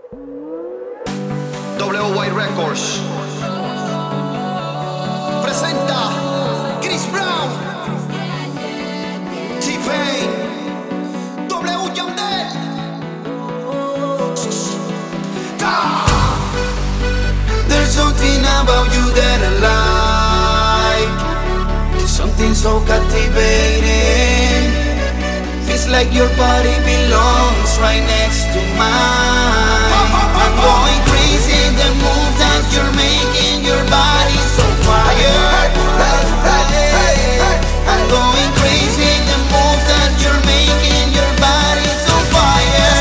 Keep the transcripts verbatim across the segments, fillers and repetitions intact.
W Y Records presenta Chris Brown, T-Pain, W Yandel. There's something about you that I like, something so captivating. Feels like your body belongs right next to mine. I'm going crazy, the move that you're making, your body's on fire. I'm going crazy, the move that you're making, your body's on fire.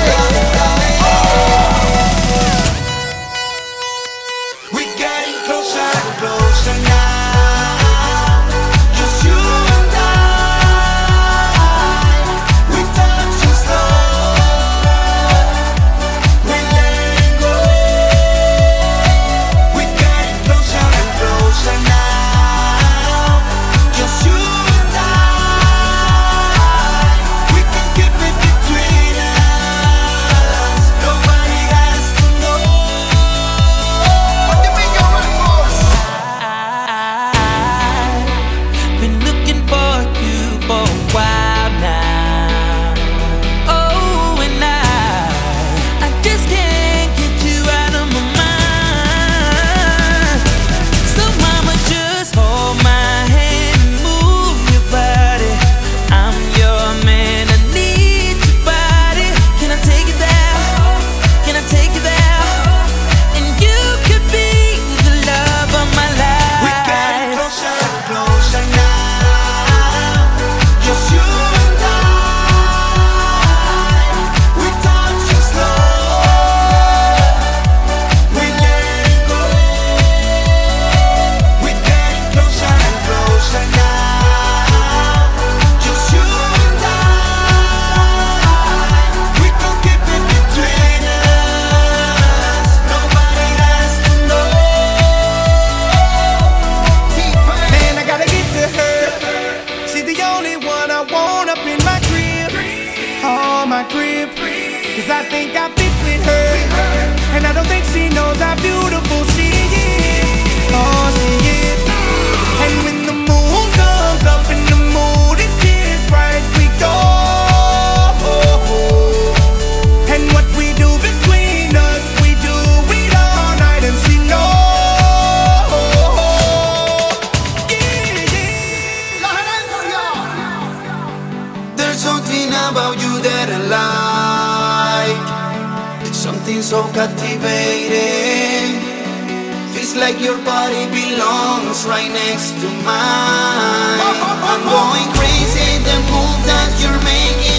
We're getting closer and closer now, just you and I. We touch and slow, we let go. We're getting closer and closer now, just you and I. We can keep it between us, nobody has to know. What do you mean you're right, boss? I've been looking for you for a while now. Oh, and I, I just can't get you out of my mind. So mama, just hold my hand and move your body. I'm your man, I need your body. Can I take it there? Can I take it there? And you could be the love of my life. We're getting closer and closer now, just you and I. We touch and slow, we let go. We're getting closer and closer now, just you and I. We can keep it between us, nobody has to know. Man, I gotta get to her. She's the only one I want up in my crib. Oh, my crib. Cause I think I fit with her. And I don't think she knows how beautiful she is. Oh, she is. And when the moon comes up and the mood is just right, we go. And what we do between us, we do it all night, and she knows. Yeah, yeah. La Gerencia. There's something about you that I like, something so captivating. Feels like your body belongs right next to mine. I'm going crazy, the move that you're making,